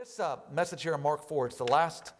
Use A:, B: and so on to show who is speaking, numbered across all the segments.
A: This message here in Mark 4, it's the last,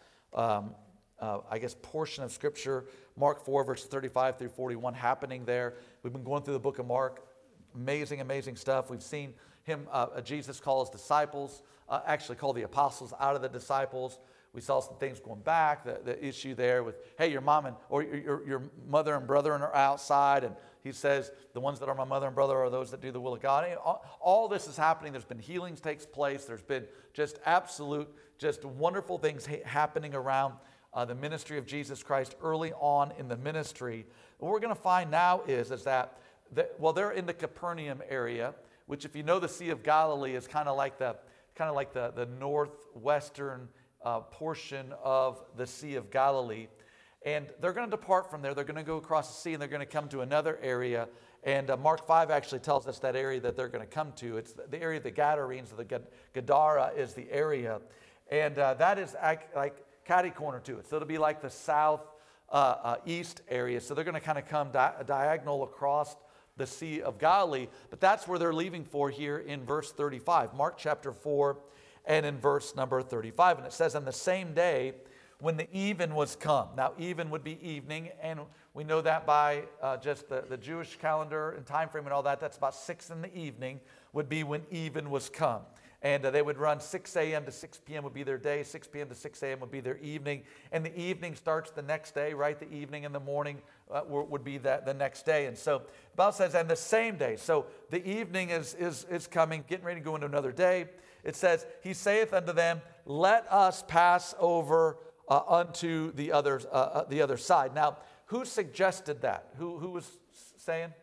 A: portion of Scripture, Mark 4, verses 35 through 41, happening there. We've been going through the book of Mark. Amazing, amazing stuff. We've seen him, Jesus call his disciples, actually call the apostles out of the disciples. We saw some things going back, the issue there with, hey, your mom or your mother and brother are outside, and he says, the ones that are my mother and brother are those that do the will of God. And all this is happening. There's been healings takes place. There's been just absolute, just wonderful things happening around the ministry of Jesus Christ early on in the ministry. What we're going to find now is that they're in the Capernaum area, which, if you know, the Sea of Galilee is kind of like the northwestern portion of the Sea of Galilee. And they're going to depart from there. They're going to go across the sea, and they're going to come to another area. And Mark 5 actually tells us that area that they're going to come to. It's the area of the Gadarenes, the Gadara is the area. And that is like catty corner to it. So it'll be like the south east area. So they're going to kind of come diagonal across the Sea of Galilee. But that's where they're leaving for here in verse 35. Mark chapter 4 and in verse number 35. And it says, on the same day, when the even was come. Now, even would be evening, and we know that by just the Jewish calendar and time frame and all that. That's about 6 in the evening would be when even was come. And they would run 6 a.m. to 6 p.m. would be their day. 6 p.m. to 6 a.m. would be their evening. And the evening starts the next day, right? The evening and the morning would be the next day. And so the Bible says, and the same day. So the evening is coming, getting ready to go into another day. It says, he saith unto them, let us pass over unto the other side. Now, who suggested that? Who was saying?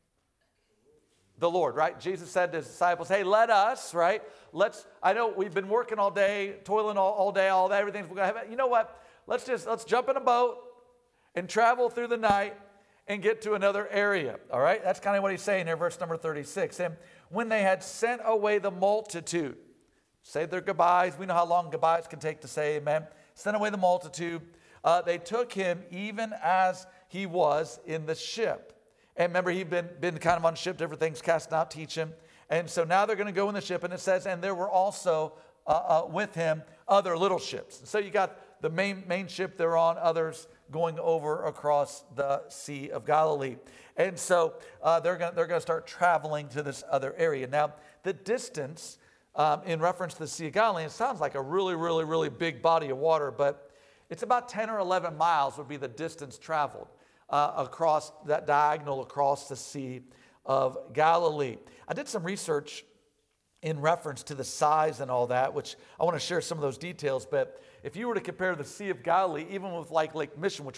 A: The Lord, right? Jesus said to his disciples, hey, let us, right? I know we've been working all day, toiling all day, all that, everything's going to have. You know what? Let's jump in a boat and travel through the night and get to another area, all right? That's kind of what he's saying here, verse number 36. And when they had sent away the multitude, say their goodbyes. We know how long goodbyes can take to say amen. Sent away the multitude. They took him even as he was in the ship. And remember, he'd been kind of on ship, different things cast out, teach him. And so now they're going to go in the ship. And it says, and there were also with him other little ships. So you got the main ship they're on, others going over across the Sea of Galilee. And so they're going to start traveling to this other area. Now, the distance in reference to the Sea of Galilee, it sounds like a really, really, really big body of water, but it's about 10 or 11 miles would be the distance traveled across that diagonal across the Sea of Galilee. I did some research in reference to the size and all that, which I want to share some of those details, but if you were to compare the Sea of Galilee, even with like Lake Michigan,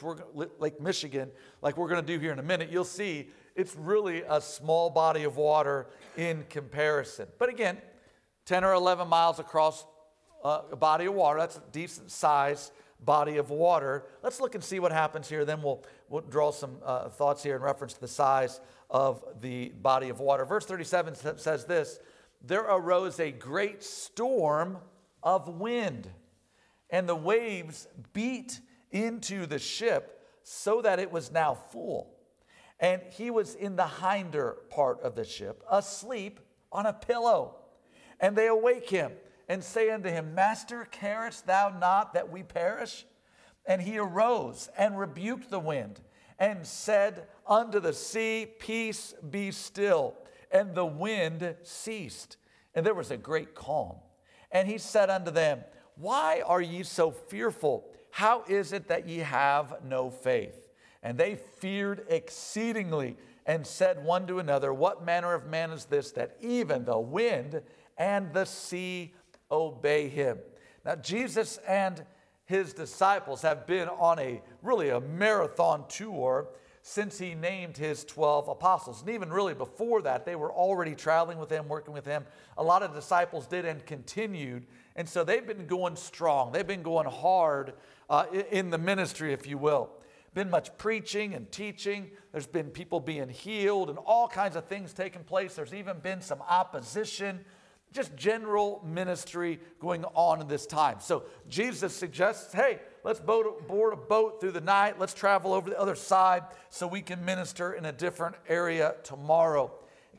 A: like we're going to do here in a minute, you'll see it's really a small body of water in comparison. But again, 10 or 11 miles across a body of water. That's a decent size body of water. Let's look and see what happens here. Then we'll draw some thoughts here in reference to the size of the body of water. Verse 37 says this, there arose a great storm of wind, and the waves beat into the ship so that it was now full. And he was in the hinder part of the ship, asleep on a pillow. And they awake him and say unto him, Master, carest thou not that we perish? And he arose and rebuked the wind and said unto the sea, Peace, be still. And the wind ceased, and there was a great calm. And he said unto them, Why are ye so fearful? How is it that ye have no faith? And they feared exceedingly and said one to another, What manner of man is this, that even the wind and the sea obey him? Now, Jesus and his disciples have been on a marathon tour since he named his 12 apostles. And even really before that, they were already traveling with him, working with him. A lot of disciples did and continued. And so they've been going strong. They've been going hard in the ministry, if you will. Been much preaching and teaching. There's been people being healed and all kinds of things taking place. There's even been some opposition. Just general ministry going on in this time. So Jesus suggests, hey, let's board a boat through the night. Let's travel over the other side so we can minister in a different area tomorrow.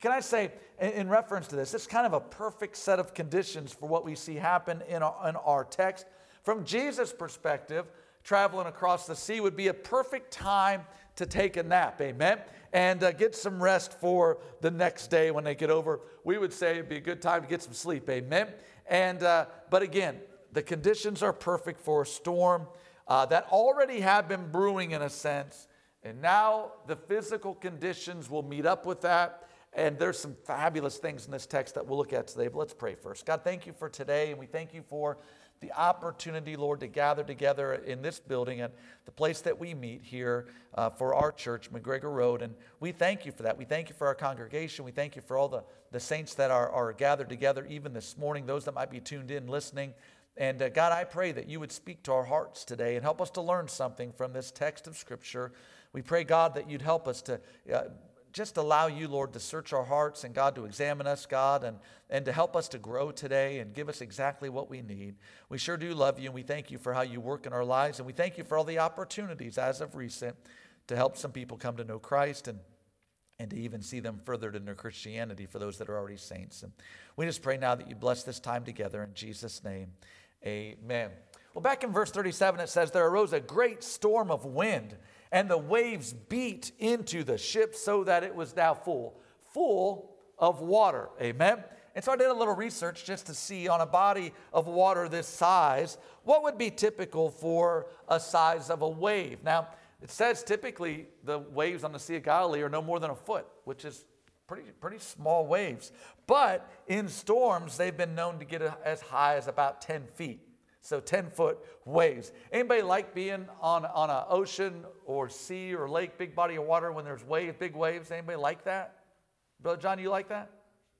A: can I say, in reference to this, it's kind of a perfect set of conditions for what we see happen in our text. From Jesus' perspective, traveling across the sea would be a perfect time to take a nap, amen, and get some rest for the next day when they get over. We would say it'd be a good time to get some sleep, amen. And but again, the conditions are perfect for a storm that already have been brewing in a sense, and now the physical conditions will meet up with that. And there's some fabulous things in this text that we'll look at today. But let's pray first. God, thank you for today, and we thank you for the opportunity, Lord, to gather together in this building at the place that we meet here for our church, McGregor Road. And we thank you for that. We thank you for our congregation. We thank you for all the saints that are gathered together even this morning, those that might be tuned in listening. And God, I pray that you would speak to our hearts today and help us to learn something from this text of Scripture. We pray, God, that you'd help us to just allow you, Lord, to search our hearts and, God, to examine us, God, and to help us to grow today and give us exactly what we need. We sure do love you, and we thank you for how you work in our lives, and we thank you for all the opportunities as of recent to help some people come to know Christ and to even see them furthered in their Christianity for those that are already saints. And we just pray now that you bless this time together in Jesus' name. Amen. Well, back in verse 37, it says, there arose a great storm of wind, and the waves beat into the ship so that it was now full of water. Amen. And so I did a little research just to see on a body of water this size, what would be typical for a size of a wave. Now, it says typically the waves on the Sea of Galilee are no more than a foot, which is pretty small waves. But in storms, they've been known to get as high as about 10 feet. So 10-foot waves. Anybody like being on an ocean or sea or lake, big body of water when there's big waves? Anybody like that? Brother John, you like that?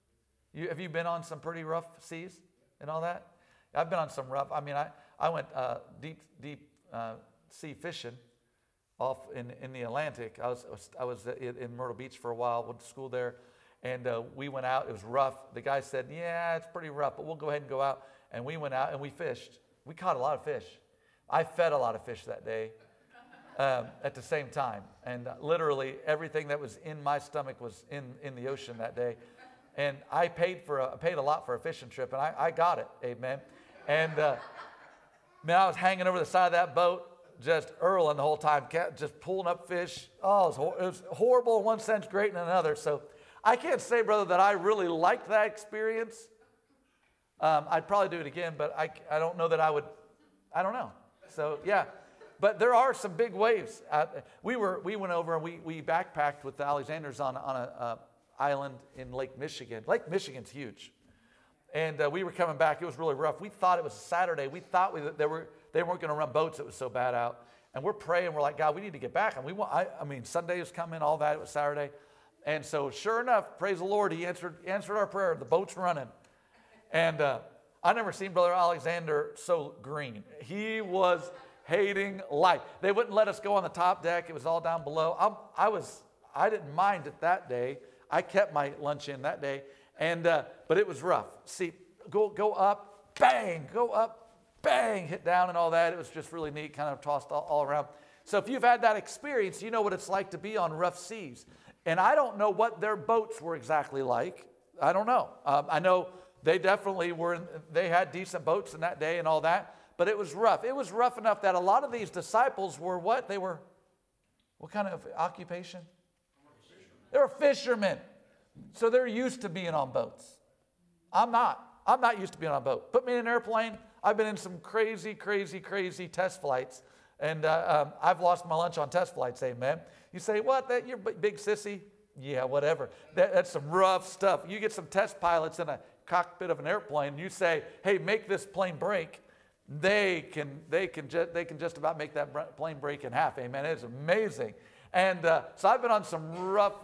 A: Have you been on some pretty rough seas and all that? I've been on some rough. I mean, I went deep sea fishing off in the Atlantic. I was in Myrtle Beach for a while, went to school there, and we went out. It was rough. The guy said, yeah, it's pretty rough, but we'll go ahead and go out. And we went out and we fished. We caught a lot of fish. I fed a lot of fish that day at the same time. And literally everything that was in my stomach was in the ocean that day. And I paid a lot for a fishing trip, and I got it, amen. And man, I was hanging over the side of that boat, just Earling the whole time, just pulling up fish. Oh, it was horrible in one sense, great in another. So I can't say, brother, that I really liked that experience. I'd probably do it again, but I don't know that I would. I don't know. So yeah, but there are some big waves. We went over and we backpacked with the Alexanders on a island in Lake Michigan. Lake Michigan's huge, and we were coming back. It was really rough. We thought it was Saturday. We thought they weren't going to run boats. It was so bad out, and we're praying. We're like, God, we need to get back. And I mean, Sunday was coming, all that. It was Saturday, and so sure enough, praise the Lord, He answered our prayer. The boat's running. And I never seen Brother Alexander so green. He was hating life. They wouldn't let us go on the top deck. It was all down below. I didn't mind it that day. I kept my lunch in that day. And but it was rough. See, go up, bang, go up, bang, hit down and all that. It was just really neat, kind of tossed all around. So if you've had that experience, you know what it's like to be on rough seas. And I don't know what their boats were exactly like. I don't know. I know they definitely they had decent boats in that day and all that, but it was rough. It was rough enough that a lot of these disciples were what? What kind of occupation? They were fishermen. So they're used to being on boats. I'm not used to being on a boat. Put me in an airplane. I've been in some crazy test flights, and I've lost my lunch on test flights, amen. You say, what, you're big sissy? Yeah, whatever. That's some rough stuff. You get some test pilots in a cockpit of an airplane, you say, hey, make this plane break, they can just about make that plane break in half, amen. It's amazing. And so I've been on some rough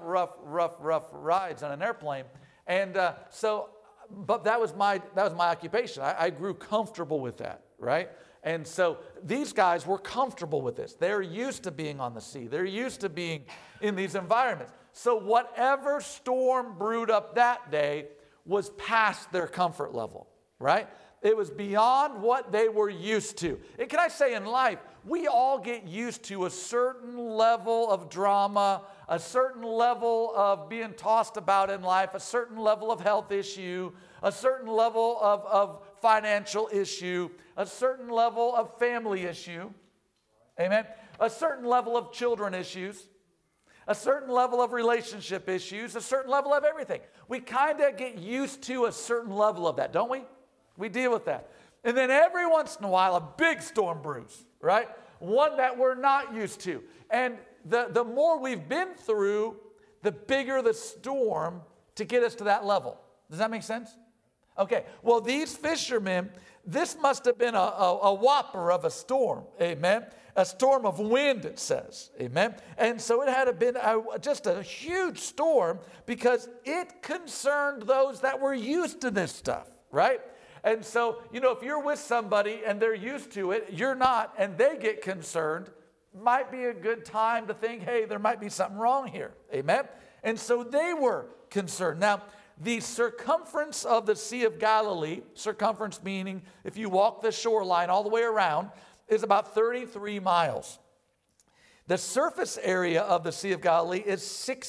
A: rides on an airplane, and but that was my occupation. I grew comfortable with that, right? And so these guys were comfortable with this. They're used to being on the sea. They're used to being in these environments. So whatever storm brewed up that day was past their comfort level, right? It was beyond what they were used to. And can I say, in life, we all get used to a certain level of drama, a certain level of being tossed about in life, a certain level of health issue, a certain level of financial issue, a certain level of family issue, amen, a certain level of children issues, a certain level of relationship issues, a certain level of everything. We kind of get used to a certain level of that, don't we? We deal with that. And then every once in a while, a big storm brews, right? One that we're not used to. And the more we've been through, the bigger the storm to get us to that level. Does that make sense? Okay, well, these fishermen, this must have been a whopper of a storm, amen? A storm of wind, it says, amen? And so it had been just a huge storm because it concerned those that were used to this stuff, right? And so, if you're with somebody and they're used to it, you're not, and they get concerned, might be a good time to think, hey, there might be something wrong here, amen? And so they were concerned. Now, the circumference of the Sea of Galilee, circumference meaning if you walk the shoreline all the way around, is about 33 miles. The surface area of the Sea of Galilee is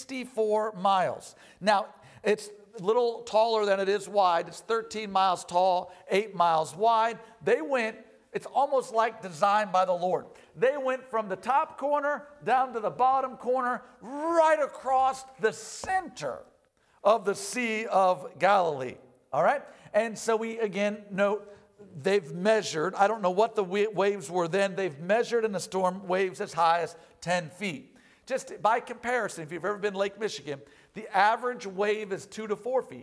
A: 64 miles. Now, it's a little taller than it is wide. It's 13 miles tall, 8 miles wide. It's almost like designed by the Lord. They went from the top corner down to the bottom corner, right across the center of the Sea of Galilee. All right? And so we again note they've measured, I don't know what the waves were then, they've measured in the storm waves as high as 10 feet. Just by comparison, if you've ever been to Lake Michigan, the average wave is 2 to 4 feet.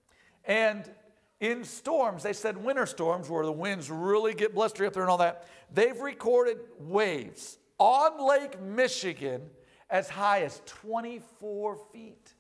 A: And in storms, they said winter storms where the winds really get blustery up there and all that, they've recorded waves on Lake Michigan as high as 24 feet.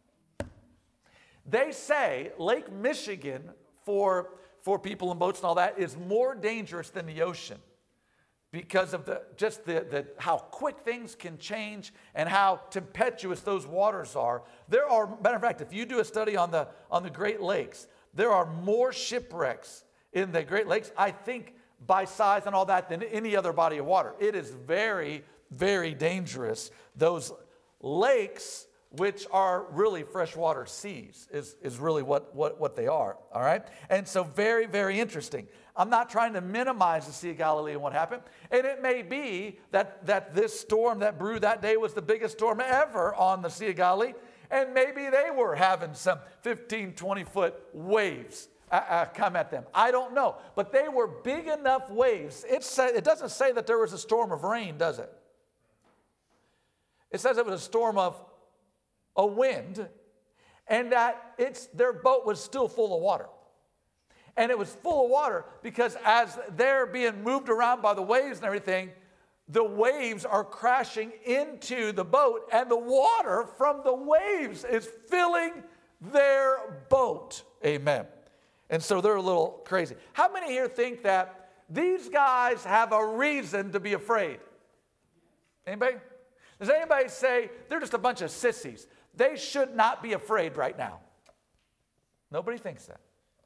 A: They say Lake Michigan, for people in boats and all that, is more dangerous than the ocean because of the how quick things can change and how tempestuous those waters are. Matter of fact, if you do a study on the Great Lakes, there are more shipwrecks in the Great Lakes, I think, by size and all that, than any other body of water. It is very, very dangerous. Those lakes, which are really freshwater seas, is really what they are, all right? And so very, very interesting. I'm not trying to minimize the Sea of Galilee and what happened. And it may be that this storm that brewed that day was the biggest storm ever on the Sea of Galilee. And maybe they were having some 15, 20-foot waves come at them. I don't know. But they were big enough waves. It doesn't say that there was a storm of rain, does it? It says it was a storm of a wind, and that their boat was still full of water. And it was full of water because as they're being moved around by the waves and everything, the waves are crashing into the boat, and the water from the waves is filling their boat. Amen. And so they're a little crazy. How many here think that these guys have a reason to be afraid? Anybody? Does anybody say they're just a bunch of sissies? They should not be afraid right now. Nobody thinks that.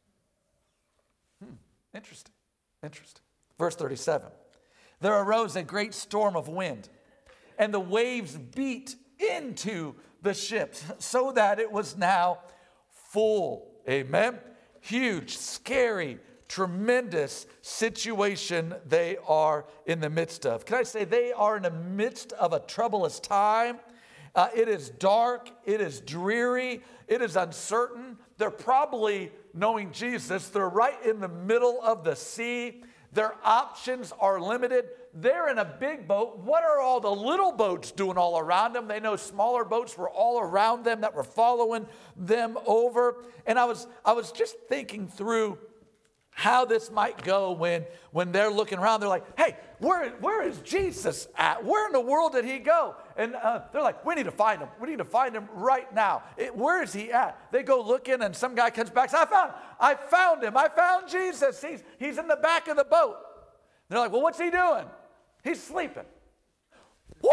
A: Interesting. Verse 37. There arose a great storm of wind, and the waves beat into the ship, so that it was now full. Amen. Huge, scary, tremendous situation they are in the midst of. Can I say they are in the midst of a troublous time? It is dark, it is dreary, it is uncertain. They're probably, knowing Jesus, they're right in the middle of the sea. Their options are limited. They're in a big boat. What are all the little boats doing all around them? They know smaller boats were all around them that were following them over. And I was just thinking through how this might go when they're looking around. They're like, hey, where is Jesus at? Where in the world did he go? And they're like, we need to find him. We need to find him right now. Where is he at? They go looking, and some guy comes back and says, I found him. I found Jesus. He's in the back of the boat. They're like, well, what's he doing? He's sleeping. What?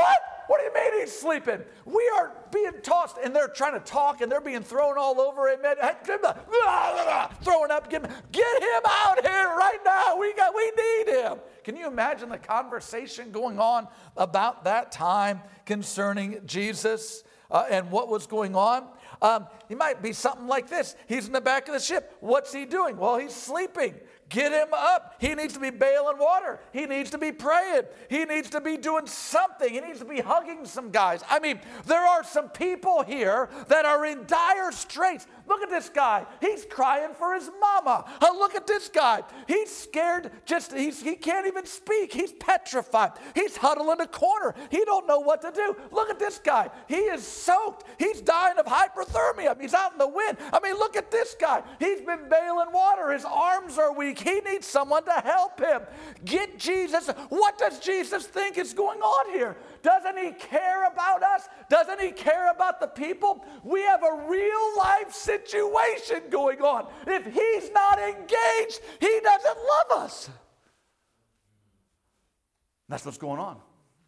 A: What do you mean he's sleeping? We are being tossed, and they're trying to talk, and they're being thrown all over. Amen. Throwing up. Get him out here right now. We need him. Can you imagine the conversation going on about that time concerning Jesus and what was going on? He might be something like this. He's in the back of the ship. What's he doing? Well, he's sleeping. Get him up. He needs to be bailing water. He needs to be praying. He needs to be doing something. He needs to be hugging some guys. I mean, there are some people here that are in dire straits. Look at this guy. He's crying for his mama. Look at this guy. He's scared. He can't even speak. He's petrified. He's huddled in a corner. He don't know what to do. Look at this guy. He is soaked. He's dying of hypothermia. He's out in the wind. I mean, look at this guy. He's been bailing water. His arms are weak. He needs someone to help him. Get Jesus. What does Jesus think is going on here? Doesn't he care about us? Doesn't he care about the people? We have a real life situation going on. If he's not engaged, he doesn't love us. That's what's going on.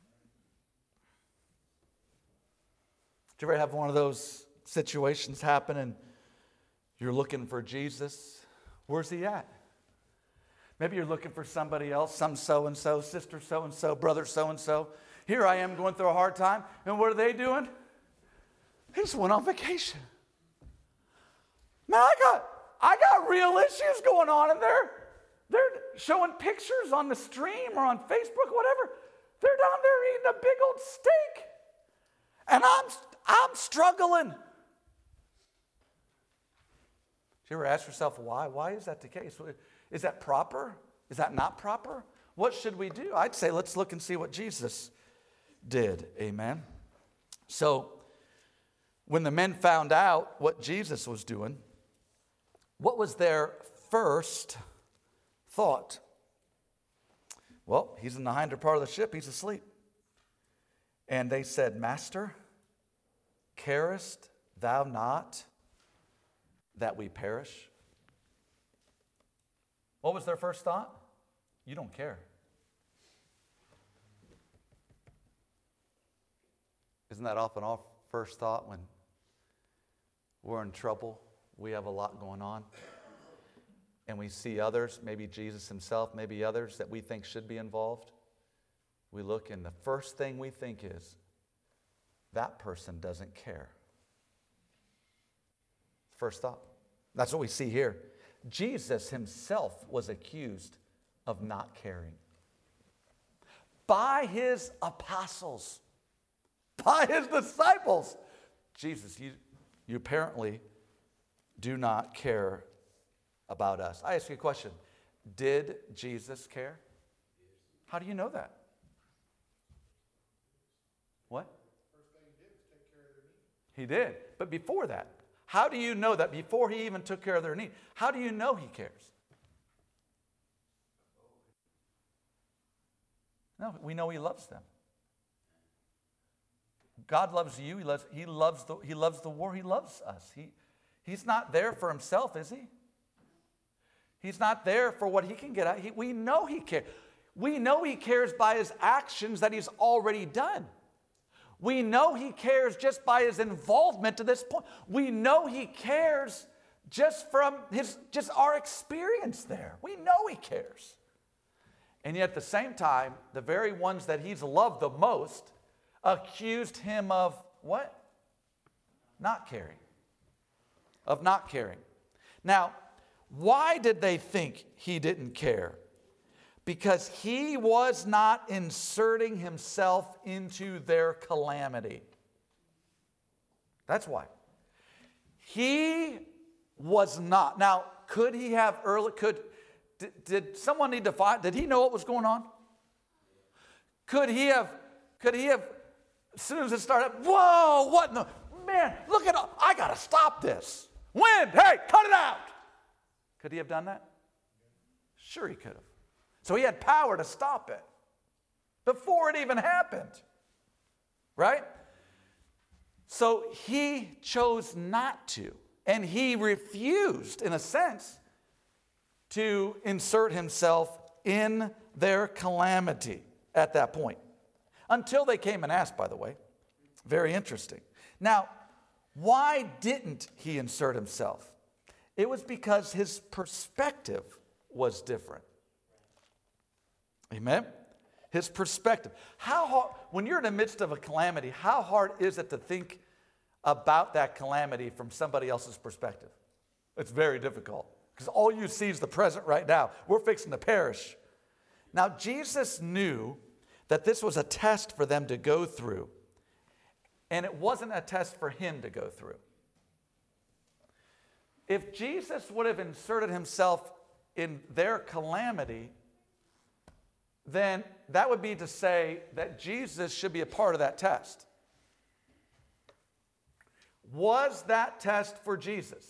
A: Did you ever have one of those situations happen and you're looking for Jesus? Where's he at? Maybe you're looking for somebody else, some so-and-so, sister so-and-so, brother so-and-so. Here I am going through a hard time, and what are they doing? They just went on vacation. Man, I got real issues going on in there. They're showing pictures on the stream or on Facebook, whatever. They're down there eating a big old steak. And I'm struggling. Did you ever ask yourself why? Why is that the case? Is that proper? Is that not proper? What should we do? I'd say let's look and see what Jesus did. Amen. So when the men found out what Jesus was doing, what was their first thought? Well, he's in the hinder part of the ship. He's asleep. And they said, Master, carest thou not that we perish? What was their first thought? You don't care. Isn't that often our first thought when we're in trouble? We have a lot going on. And we see others, maybe Jesus himself, maybe others that we think should be involved. We look and the first thing we think is, that person doesn't care. First thought. That's what we see here. Jesus himself was accused of not caring by his apostles, by his disciples. Jesus, you apparently do not care about us. I ask you a question. Did Jesus care? How do you know that? What?
B: First thing he did was take care of their needs.
A: He did. But before that, how do you know that before he even took care of their need? How do you know he cares? No, we know he loves them. God loves you. He loves the world. He loves us. He's not there for himself, is he? He's not there for what he can get out. We know he cares. We know he cares by his actions that he's already done. We know he cares just by his involvement to this point. We know he cares just from our experience there. We know he cares. And yet at the same time, the very ones that he's loved the most accused him of what? Not caring. Of not caring. Now, why did they think he didn't care? Because he was not inserting himself into their calamity. That's why. He was not. Now, could he have did someone need to find, did he know what was going on? Could he have, as soon as it started, whoa, what in the, man, look at, I got to stop this. Wind, hey, cut it out. Could he have done that? Sure he could have. So he had power to stop it before it even happened. Right? So he chose not to. And he refused, in a sense, to insert himself in their calamity at that point. Until they came and asked, by the way. Very interesting. Now, why didn't he insert himself? It was because his perspective was different. Amen? His perspective. How hard, when you're in the midst of a calamity, how hard is it to think about that calamity from somebody else's perspective? It's very difficult because all you see is the present right now. We're fixing to perish. Now, Jesus knew that this was a test for them to go through, and it wasn't a test for him to go through. If Jesus would have inserted himself in their calamity, then that would be to say that Jesus should be a part of that test. Was that test for Jesus?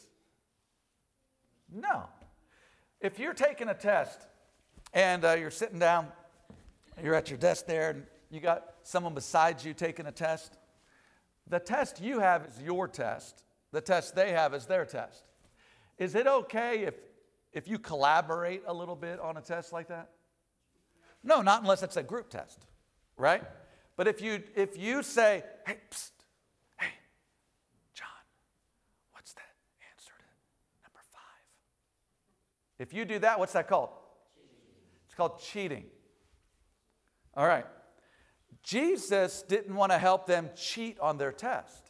A: No. If you're taking a test and you're sitting down, you're at your desk there, and you got someone beside you taking a test, the test you have is your test. The test they have is their test. Is it okay if you collaborate a little bit on a test like that? No, not unless it's a group test, right? But if you say, hey, psst, hey, John, what's that answer to number 5? If you do that, what's that called? It's called cheating. All right. Jesus didn't want to help them cheat on their test.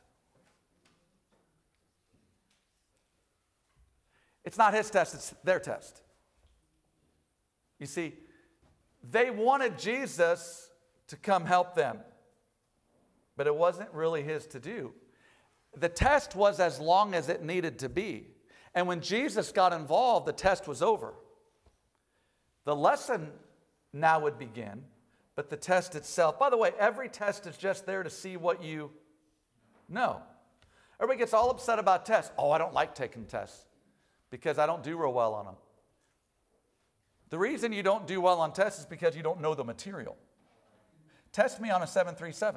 A: It's not his test, it's their test. You see, they wanted Jesus to come help them, but it wasn't really his to do. The test was as long as it needed to be. And when Jesus got involved, the test was over. The lesson now would begin, but the test itself, by the way, every test is just there to see what you know. Everybody gets all upset about tests. Oh, I don't like taking tests because I don't do real well on them. The reason you don't do well on tests is because you don't know the material. Test me on a 737.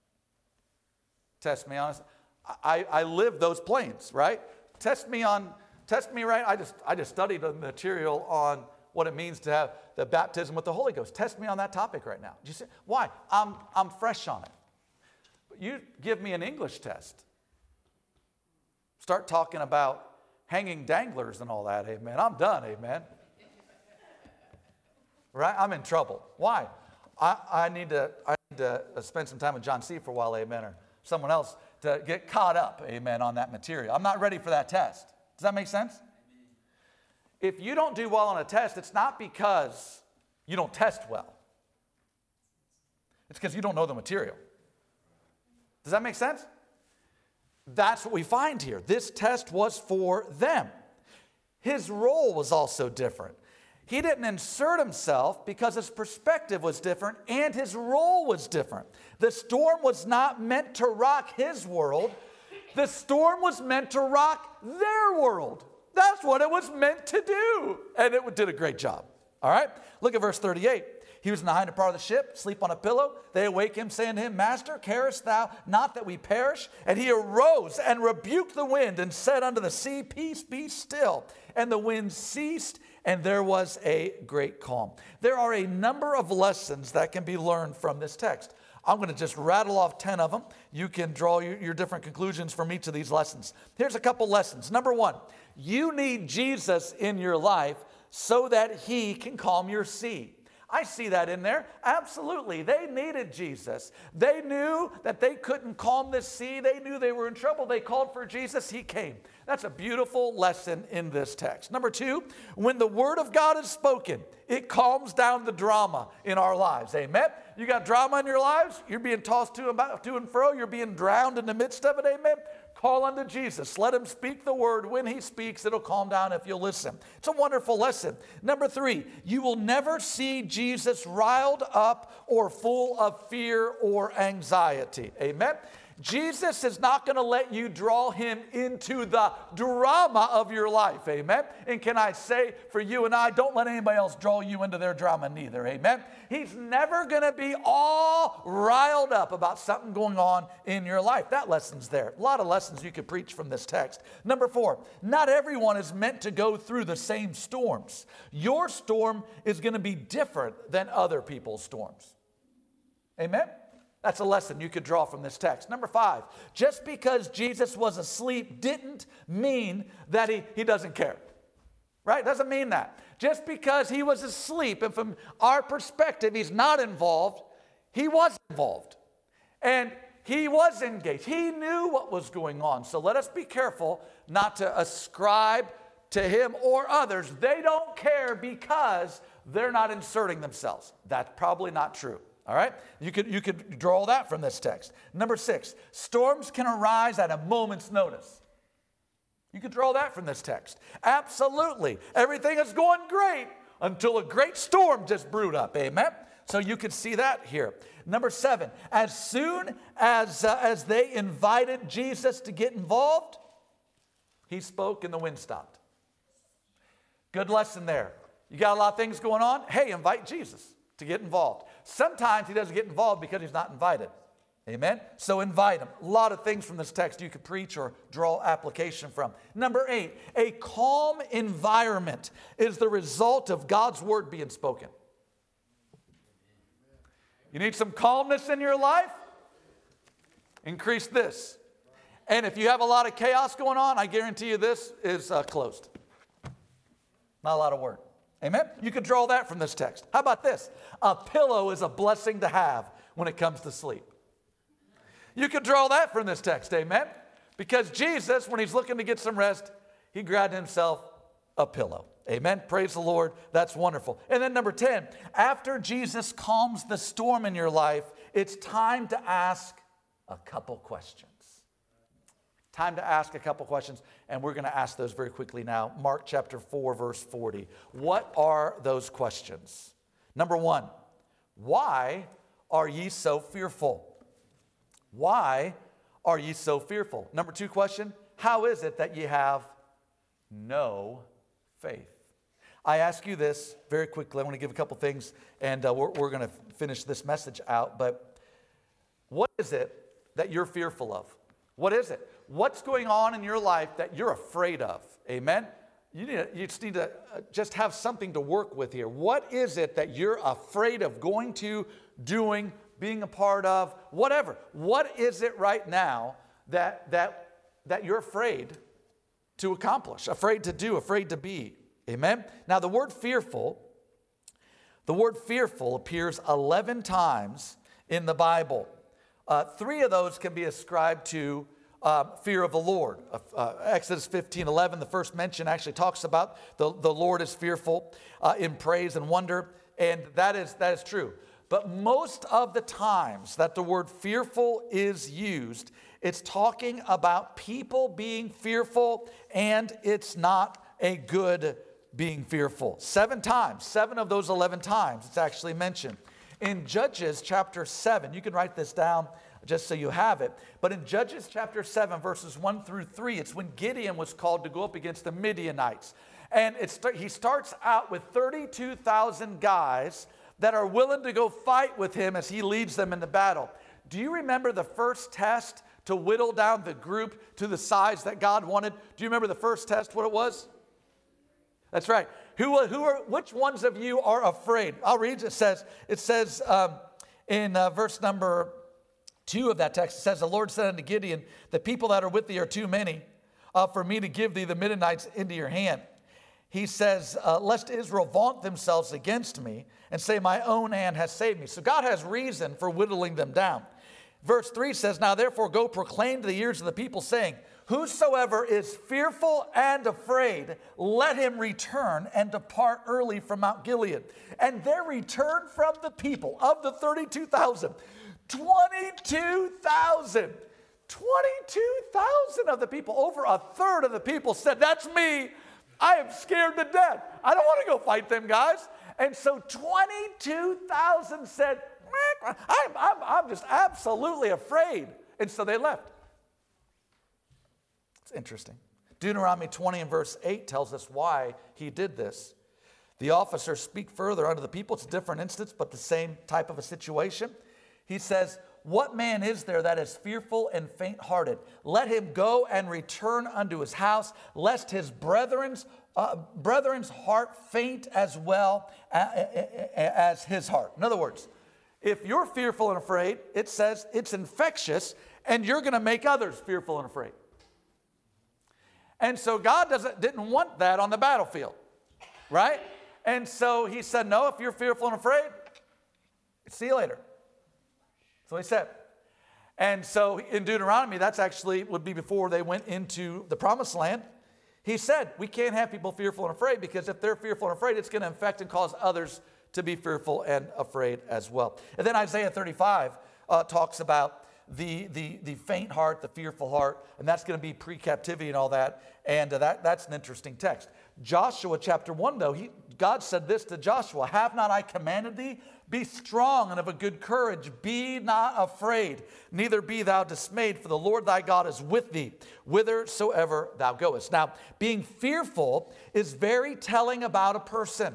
A: Test me on I live those planes, right? Test me right. I just studied the material on what it means to have the baptism with the Holy Ghost. Test me on that topic right now. You say, why? I'm fresh on it. But you give me an English test. Start talking about hanging danglers and all that, amen. I'm done, amen. Right? I'm in trouble. Why? I need to spend some time with John C. for a while, amen, or someone else to get caught up, amen, on that material. I'm not ready for that test. Does that make sense? If you don't do well on a test, it's not because you don't test well. It's because you don't know the material. Does that make sense? That's what we find here. This test was for them. His role was also different. He didn't insert himself because his perspective was different and his role was different. The storm was not meant to rock his world. The storm was meant to rock their world. That's what it was meant to do. And it did a great job. All right? Look at verse 38. He was in the hinder part of the ship, sleep on a pillow. They awake him, saying to him, Master, carest thou not that we perish? And he arose and rebuked the wind and said unto the sea, Peace, be still. And the wind ceased, and there was a great calm. There are a number of lessons that can be learned from this text. I'm going to just rattle off 10 of them. You can draw your different conclusions from each of these lessons. Here's a couple lessons. Number 1, you need Jesus in your life so that he can calm your sea. I see that in there. Absolutely. They needed Jesus. They knew that they couldn't calm the sea. They knew they were in trouble. They called for Jesus. He came. That's a beautiful lesson in this text. Number 2, when the word of God is spoken, it calms down the drama in our lives. Amen. You got drama in your lives. You're being tossed to and fro. You're being drowned in the midst of it. Amen. Call unto Jesus. Let him speak the word. When he speaks, it'll calm down if you'll listen. It's a wonderful lesson. Number 3, you will never see Jesus riled up or full of fear or anxiety. Amen. Jesus is not going to let you draw him into the drama of your life. Amen. And can I say for you and I, don't let anybody else draw you into their drama neither. Amen. He's never going to be all riled up about something going on in your life. That lesson's there. A lot of lessons you could preach from this text. Number 4, not everyone is meant to go through the same storms. Your storm is going to be different than other people's storms. Amen. That's a lesson you could draw from this text. Number 5, just because Jesus was asleep didn't mean that he doesn't care. Right? Doesn't mean that. Just because he was asleep, and from our perspective, he's not involved, he was involved. And he was engaged. He knew what was going on. So let us be careful not to ascribe to him or others. They don't care because they're not inserting themselves. That's probably not true. All right? You could draw that from this text. Number 6, storms can arise at a moment's notice. You could draw that from this text. Absolutely. Everything is going great until a great storm just brewed up. Amen? So you could see that here. Number 7, as soon as they invited Jesus to get involved, he spoke and the wind stopped. Good lesson there. You got a lot of things going on? Hey, invite Jesus to get involved. Sometimes he doesn't get involved because he's not invited. Amen? So invite him. A lot of things from this text you could preach or draw application from. Number 8, a calm environment is the result of God's word being spoken. You need some calmness in your life? Increase this. And if you have a lot of chaos going on, I guarantee you this is closed. Not a lot of word. Amen? You could draw that from this text. How about this? A pillow is a blessing to have when it comes to sleep. You could draw that from this text. Amen? Because Jesus, when he's looking to get some rest, he grabbed himself a pillow. Amen? Praise the Lord. That's wonderful. And then number 10, after Jesus calms the storm in your life, it's time to ask a couple questions. Time to ask a couple questions, and we're going to ask those very quickly now. Mark chapter 4, verse 40. What are those questions? Number 1, why are ye so fearful? Why are ye so fearful? Number 2 question, how is it that ye have no faith? I ask you this very quickly. I want to give a couple things, and we're going to finish this message out. But what is it that you're fearful of? What is it? What's going on in your life that you're afraid of? Amen? You just need to just have something to work with here. What is it that you're afraid of going to, doing, being a part of, whatever? What is it right now that you're afraid to accomplish, afraid to do, afraid to be? Amen? Now, the word fearful appears 11 times in the Bible. 3 of those can be ascribed to fear of the Lord. Exodus 15:11, the first mention actually talks about the Lord is fearful in praise and wonder, and that is true. But most of the times that the word fearful is used, it's talking about people being fearful, and it's not a good being fearful. 7 times, 7 of those 11 times it's actually mentioned. In Judges chapter 7, you can write this down just so you have it. But in Judges chapter 7, verses 1 through 3, it's when Gideon was called to go up against the Midianites. And he starts out with 32,000 guys that are willing to go fight with him as he leads them into battle. Do you remember the first test to whittle down the group to the size that God wanted? Do you remember the first test, what it was? That's right. Which ones of you are afraid? I'll read. It says in verse number 2 of that text, it says, the Lord said unto Gideon, the people that are with thee are too many for me to give thee the Midianites into your hand. He says, lest Israel vaunt themselves against me and say, my own hand has saved me. So God has reason for whittling them down. Verse 3 says, now therefore go proclaim to the ears of the people, saying, whosoever is fearful and afraid, let him return and depart early from Mount Gilead. And there returned from the people of the 32,000, 22,000 of the people, over a third of the people said, that's me. I am scared to death. I don't want to go fight them guys. And so 22,000 said, I'm just absolutely afraid. And so they left. It's interesting. Deuteronomy 20 and verse 8 tells us why he did this. The officers speak further unto the people. It's a different instance, but the same type of a situation. He says, what man is there that is fearful and faint-hearted? Let him go and return unto his house, lest his brethren's heart faint as well as his heart. In other words, if you're fearful and afraid, it says it's infectious and you're going to make others fearful and afraid. And so God didn't want that on the battlefield, right? And so he said, no, if you're fearful and afraid, see you later. That's what he said. And so in Deuteronomy, that's actually would be before they went into the promised land. He said, we can't have people fearful and afraid, because if they're fearful and afraid, it's going to infect and cause others to be fearful and afraid as well. And then Isaiah 35 talks about the faint heart, the fearful heart, and that's going to be pre-captivity and all that. And that's an interesting text. Joshua chapter 1, though, God said this to Joshua, have not I commanded thee? Be strong and of a good courage. Be not afraid, neither be thou dismayed, for the Lord thy God is with thee, whithersoever thou goest. Now, being fearful is very telling about a person.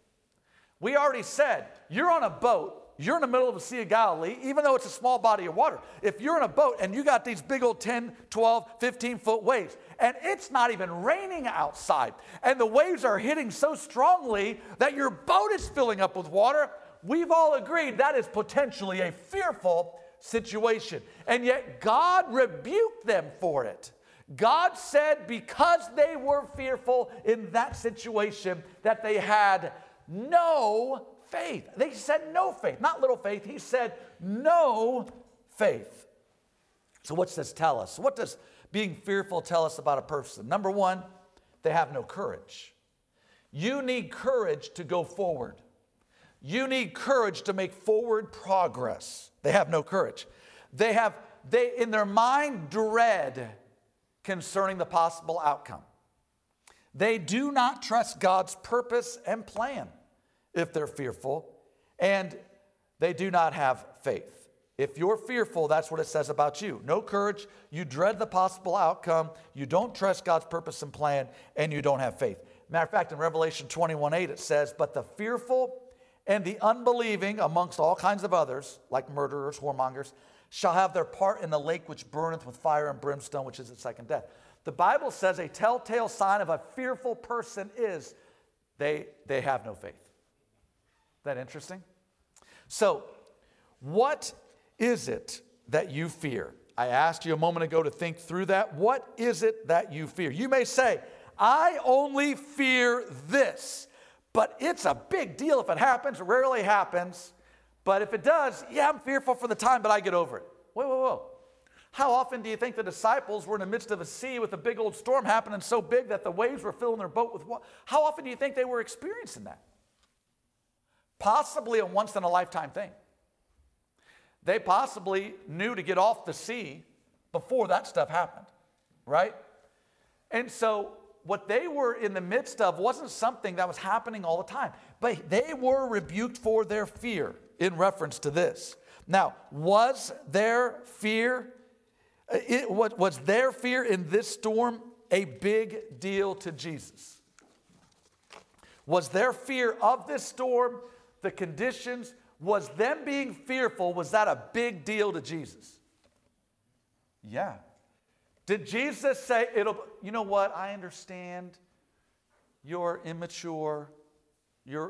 A: We already said, you're on a boat, you're in the middle of the Sea of Galilee, even though it's a small body of water. If you're in a boat and you got these big old 10, 12, 15-foot waves, and it's not even raining outside, and the waves are hitting so strongly that your boat is filling up with water, we've all agreed that is potentially a fearful situation. And yet God rebuked them for it. God said because they were fearful in that situation that they had no faith. They said no faith, not little faith. He said no faith. So what's this tell us? What does being fearful tell us about a person? Number one, they have no courage. You need courage to go forward. You need courage to make forward progress. They have no courage. They in their mind dread concerning the possible outcome. They do not trust God's purpose and plan if they're fearful, and they do not have faith. If you're fearful, that's what it says about you. No courage, you dread the possible outcome, you don't trust God's purpose and plan, and you don't have faith. Matter of fact, in Revelation 21:8 it says, but the fearful and the unbelieving, amongst all kinds of others, like murderers, whoremongers, shall have their part in the lake which burneth with fire and brimstone, which is the second death. The Bible says a telltale sign of a fearful person is they have no faith. Is that interesting? So, what is it that you fear? I asked you a moment ago to think through that. What is it that you fear? You may say, I only fear this. But it's a big deal if it happens. It rarely happens. But if it does, yeah, I'm fearful for the time, but I get over it. Whoa. How often do you think the disciples were in the midst of a sea with a big old storm happening so big that the waves were filling their boat with water? How often do you think they were experiencing that? Possibly a once-in-a-lifetime thing. They possibly knew to get off the sea before that stuff happened, right? And so what they were in the midst of wasn't something that was happening all the time, but they were rebuked for their fear in reference to this. Now, was their fear in this storm a big deal to Jesus? Was their fear of this storm, the conditions, was them being fearful, was that a big deal to Jesus? Yeah. Did Jesus say, you know what, I understand, you're immature, you're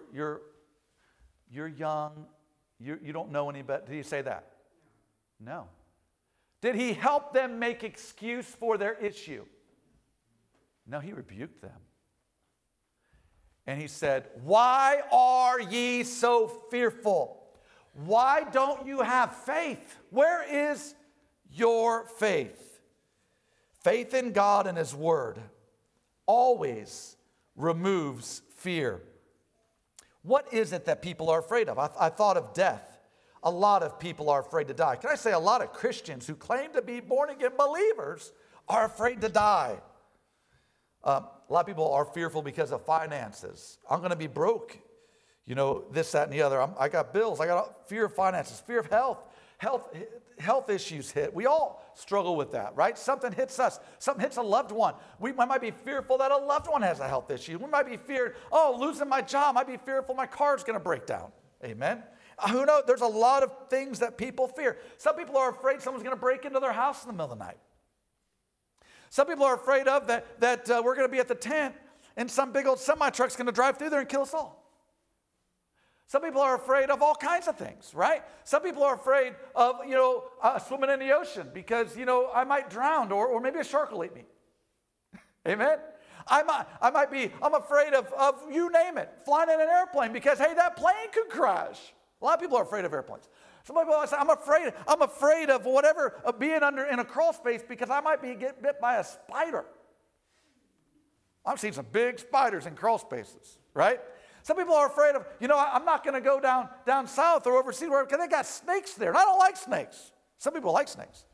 A: young, you don't know any better. Did he say that? No. Did he help them make excuse for their issue? No, he rebuked them. And he said, why are ye so fearful? Why don't you have faith? Where is your faith? Faith in God and His Word always removes fear. What is it that people are afraid of? I thought of death. A lot of people are afraid to die. Can I say a lot of Christians who claim to be born-again believers are afraid to die? A lot of people are fearful because of finances. I'm going to be broke. You know, this, that, and the other. I got bills. I got fear of finances, fear of health. Health issues hit. We all struggle with that, right? Something hits us. Something hits a loved one. We might be fearful that a loved one has a health issue. We might be feared, losing my job. I might be fearful my car's going to break down. Amen? Who knows? There's a lot of things that people fear. Some people are afraid someone's going to break into their house in the middle of the night. Some people are afraid of that we're going to be at the tent and some big old semi-truck's going to drive through there and kill us all. Some people are afraid of all kinds of things, right? Some people are afraid of, swimming in the ocean because, I might drown or maybe a shark will eat me. Amen? I'm afraid of you name it, flying in an airplane because, hey, that plane could crash. A lot of people are afraid of airplanes. Some people say, I'm afraid of whatever, of being in a crawl space because I might get bit by a spider. I've seen some big spiders in crawl spaces, right? Some people are afraid of, I'm not going to go down south or overseas because they got snakes there. And I don't like snakes. Some people like snakes.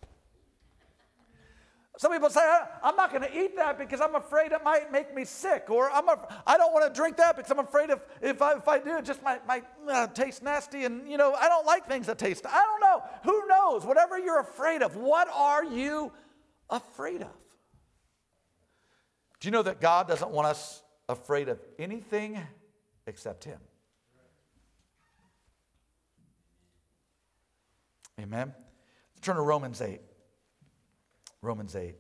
A: Some people say, I'm not going to eat that because I'm afraid it might make me sick. Or I don't want to drink that because I'm afraid if I do, it just might taste nasty. And, I don't like things that taste. I don't know. Who knows? Whatever you're afraid of, what are you afraid of? Do you know that God doesn't want us afraid of anything except Him? Amen. Let's turn to Romans 8. Romans 8.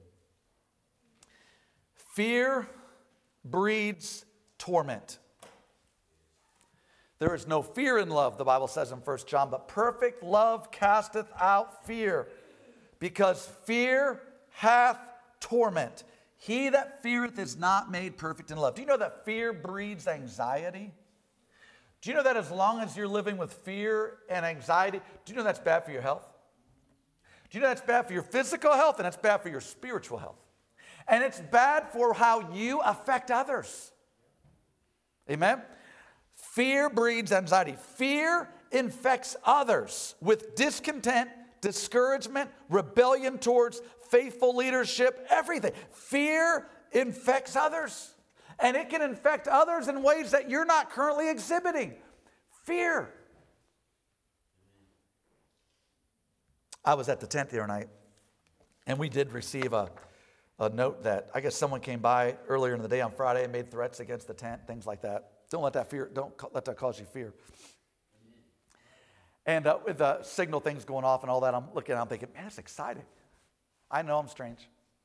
A: Fear breeds torment. There is no fear in love, the Bible says in 1 John, but perfect love casteth out fear, because fear hath torment. He that feareth is not made perfect in love. Do you know that fear breeds anxiety? Do you know that as long as you're living with fear and anxiety, do you know that's bad for your health? Do you know that's bad for your physical health and it's bad for your spiritual health? And it's bad for how you affect others. Amen? Fear breeds anxiety. Fear infects others with discontent, discouragement, rebellion towards faithful leadership, everything. Fear infects others. And it can infect others in ways that you're not currently exhibiting. Fear. I was at the tent the other night, and we did receive a note that I guess someone came by earlier in the day on Friday and made threats against the tent, things like that. Don't let that cause you fear. And with the signal things going off and all that, I'm looking, I'm thinking, man, it's exciting. I know I'm strange.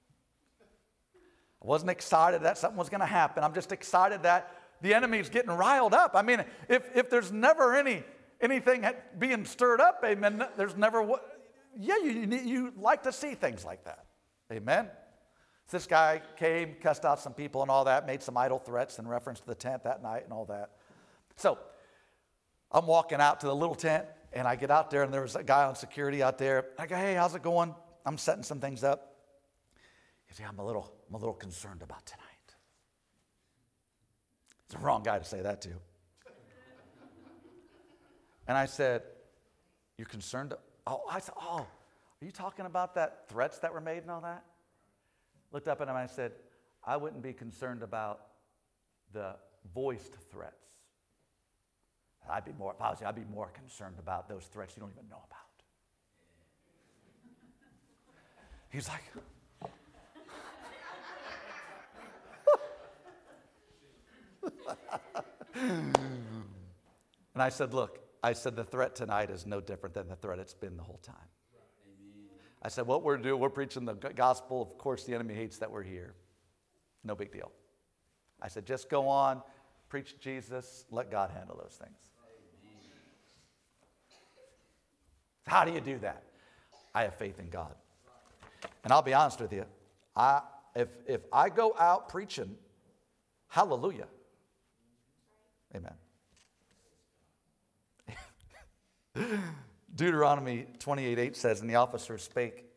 A: I wasn't excited that something was going to happen. I'm just excited that the enemy's getting riled up. I mean, if there's never anything being stirred up, amen, there's never you like to see things like that. Amen. So this guy came, cussed out some people and all that, made some idle threats in reference to the tent that night and all that. So I'm walking out to the little tent, and I get out there, and there was a guy on security out there. I go, hey, how's it going? I'm setting some things up. He said, I'm a little concerned about tonight. It's the wrong guy to say that to. And I said, you're concerned? I said, are you talking about that threats that were made and all that? Looked up at him and I said, I wouldn't be concerned about the voiced threats. I'd be more concerned about those threats you don't even know about. He's like, and I said, look, the threat tonight is no different than the threat it's been the whole time. I said, what we're doing, we're preaching the gospel. Of course, the enemy hates that we're here. No big deal. I said, just go on, preach Jesus, let God handle those things. How do you do that? I have faith in God. And I'll be honest with you, if I go out preaching, hallelujah. Amen. Deuteronomy 28:8 says, and the officers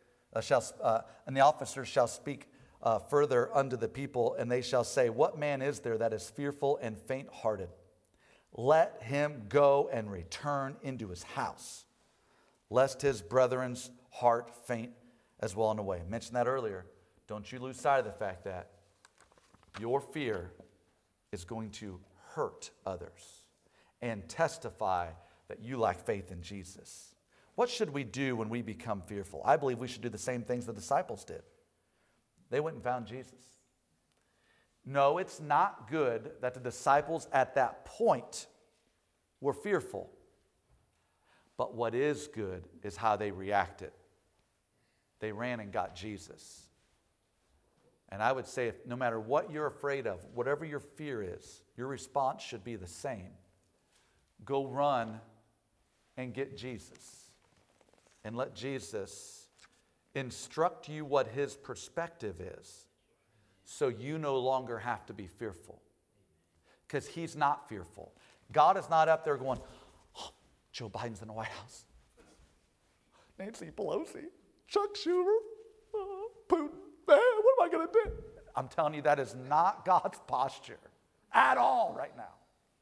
A: shall speak further unto the people, and they shall say, what man is there that is fearful and faint-hearted? Let him go and return into his house, lest his brethren's heart faint as well on the way. I mentioned that earlier. Don't you lose sight of the fact that your fear is going to hurt others and testify that you lack faith in Jesus. What should we do when we become fearful? I believe we should do the same things the disciples did. They went and found Jesus. No, it's not good that the disciples at that point were fearful. But what is good is how they reacted. They ran and got Jesus. And I would say, no matter what you're afraid of, whatever your fear is, your response should be the same. Go run and get Jesus. And let Jesus instruct you what his perspective is, so you no longer have to be fearful. Because he's not fearful. God is not up there going, oh, Joe Biden's in the White House. Nancy Pelosi, Chuck Schumer, Putin. Man, what am I going to do? I'm telling you, that is not God's posture at all right now.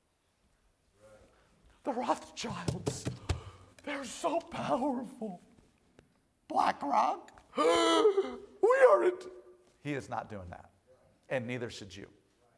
A: The Rothschilds, they're so powerful. BlackRock, we aren't. He is not doing that, and neither should you.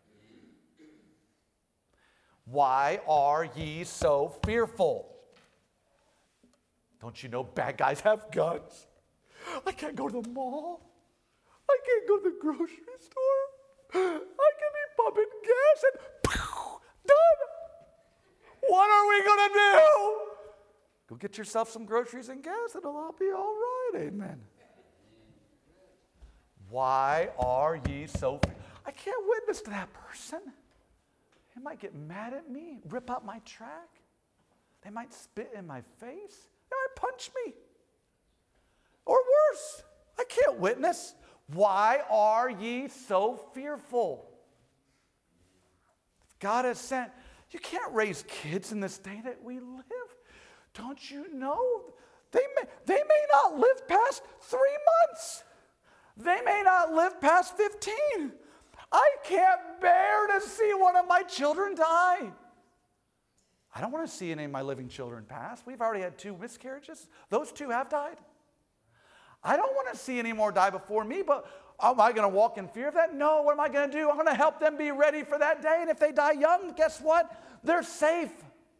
A: Why are ye so fearful? Don't you know bad guys have guns? I can't go to the mall. I can't go to the grocery store. I can be pumping gas and done. What are we going to do? Go get yourself some groceries and gas and it'll all be all right. Amen. Why are ye so fearful? I can't witness to that person. They might get mad at me, rip out my track. They might spit in my face. They might punch me. Or worse, I can't witness. Why are ye so fearful? God has sent, you can't raise kids in this day that we live. Don't you know? They may not live past 3 months. They may not live past 15. I can't bear to see one of my children die. I don't want to see any of my living children pass. We've already had 2 miscarriages. Those 2 have died. I don't want to see any more die before me, but am I going to walk in fear of that? No, what am I going to do? I'm going to help them be ready for that day. And if they die young, guess what? They're safe.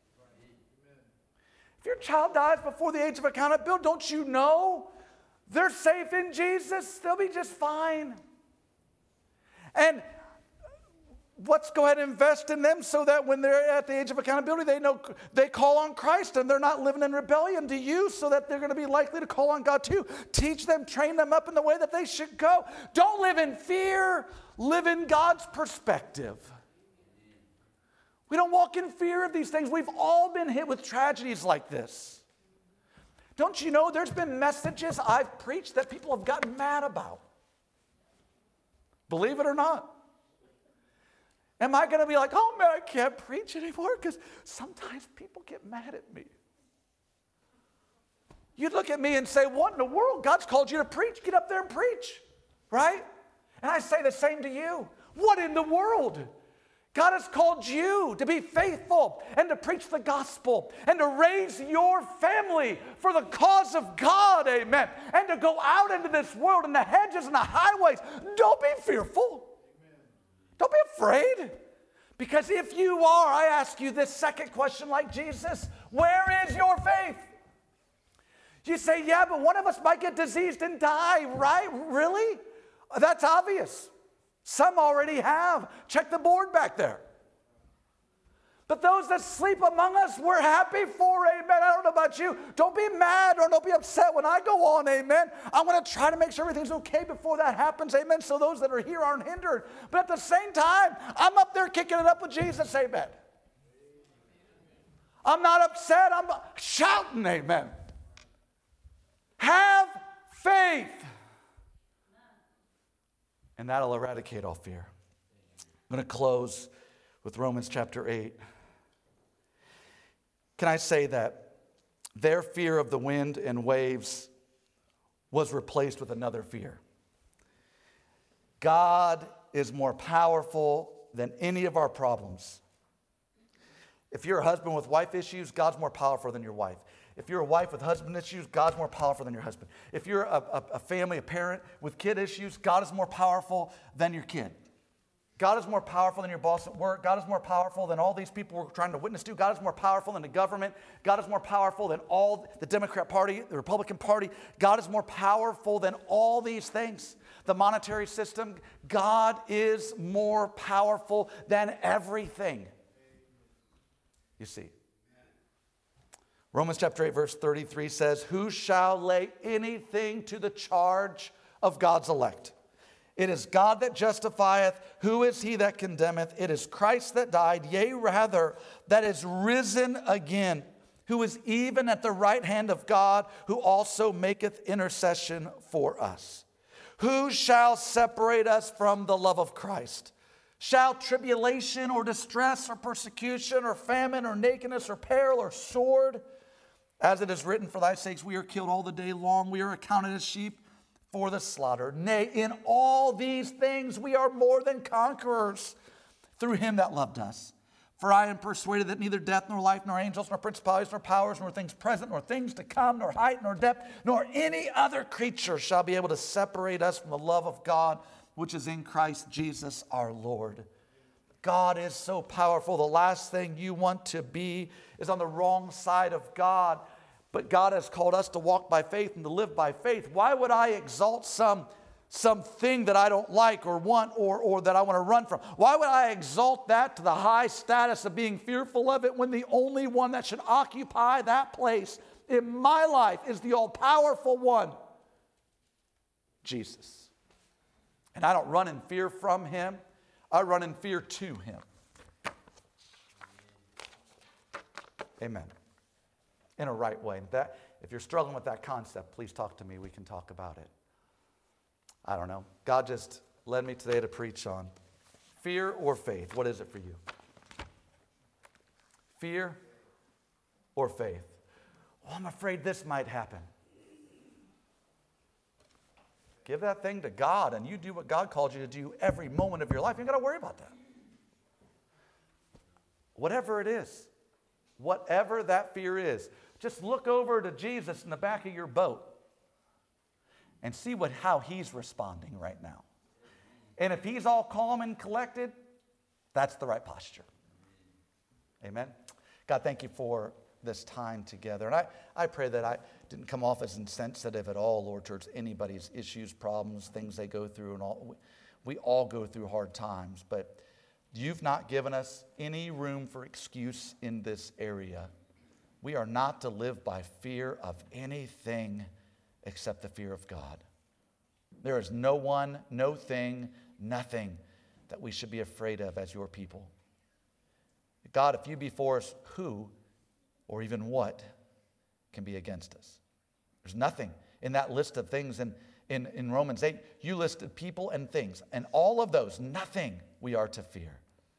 A: If your child dies before the age of accountability, don't you know they're safe in Jesus? They'll be just fine. And let's go ahead and invest in them so that when they're at the age of accountability, they know they call on Christ and they're not living in rebellion to you, so that they're going to be likely to call on God too. Teach them, train them up in the way that they should go. Don't live in fear. Live in God's perspective. We don't walk in fear of these things. We've all been hit with tragedies like this. Don't you know there's been messages I've preached that people have gotten mad about? Believe it or not. Am I going to be like, oh man, I can't preach anymore? Because sometimes people get mad at me. You'd look at me and say, what in the world? God's called you to preach. Get up there and preach. Right? And I say the same to you. What in the world? God has called you to be faithful and to preach the gospel and to raise your family for the cause of God, amen, and to go out into this world in the hedges and the highways. Don't be fearful. Amen. Don't be afraid. Because if you are, I ask you this second question like Jesus, where is your faith? You say, yeah, but one of us might get diseased and die, right? Really? That's obvious. Some already have. Check the board back there. But those that sleep among us, we're happy for, amen. I don't know about you. Don't be mad or don't be upset when I go on, amen. I'm going to try to make sure everything's okay before that happens, amen, so those that are here aren't hindered. But at the same time, I'm up there kicking it up with Jesus, amen. I'm not upset. I'm shouting, amen. Have faith. And that'll eradicate all fear. I'm going to close with Romans chapter 8. Can I say that their fear of the wind and waves was replaced with another fear? God is more powerful than any of our problems. If you're a husband with wife issues, God's more powerful than your wife. If you're a wife with husband issues, God's more powerful than your husband. If you're a family, a parent with kid issues, God is more powerful than your kid. God is more powerful than your boss at work. God is more powerful than all these people we're trying to witness to. God is more powerful than the government. God is more powerful than all the Democrat Party, the Republican Party. God is more powerful than all these things. The monetary system. God is more powerful than everything. You see. Romans chapter 8 verse 33 says, who shall lay anything to the charge of God's elect? It is God that justifieth. Who is he that condemneth? It is Christ that died, yea, rather, that is risen again, who is even at the right hand of God, who also maketh intercession for us. Who shall separate us from the love of Christ? Shall tribulation or distress or persecution or famine or nakedness or peril or sword? As it is written, for thy sakes we are killed all the day long. We are accounted as sheep for the slaughter. Nay, in all these things we are more than conquerors through him that loved us. For I am persuaded that neither death, nor life, nor angels, nor principalities, nor powers, nor things present, nor things to come, nor height, nor depth, nor any other creature shall be able to separate us from the love of God, which is in Christ Jesus our Lord. God is so powerful. The last thing you want to be is on the wrong side of God. But God has called us to walk by faith and to live by faith. Why would I exalt something that I don't like or want or that I want to run from? Why would I exalt that to the high status of being fearful of it when the only one that should occupy that place in my life is the all-powerful one, Jesus? And I don't run in fear from him. I run in fear to him. Amen. In a right way. If you're struggling with that concept, please talk to me. We can talk about it. I don't know. God just led me today to preach on fear or faith. What is it for you? Fear or faith? Well, I'm afraid this might happen. Give that thing to God and you do what God called you to do every moment of your life. You ain't got to worry about that. Whatever it is, whatever that fear is, just look over to Jesus in the back of your boat and see how he's responding right now. And if he's all calm and collected, that's the right posture. Amen. God, thank you for this time together. And I pray that I didn't come off as insensitive at all, Lord, towards anybody's issues, problems, things they go through. And all. We all go through hard times, but you've not given us any room for excuse in this area. We are not to live by fear of anything except the fear of God. There is no one, no thing, nothing that we should be afraid of as your people. God, if you be for us, who or even what can be against us? There's nothing in that list of things in Romans 8. You listed people and things, and all of those, nothing we are to fear.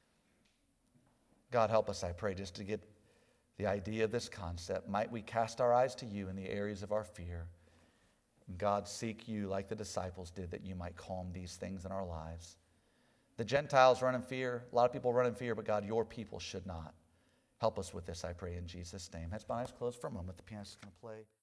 A: God, help us, I pray, just to get the idea of this concept. Might we cast our eyes to you in the areas of our fear. And God, seek you like the disciples did, that you might calm these things in our lives. The Gentiles run in fear. A lot of people run in fear, but God, your people should not. Help us with this, I pray, in Jesus' name. Heads, bowed, eyes closed for a moment. The pianist is going to play.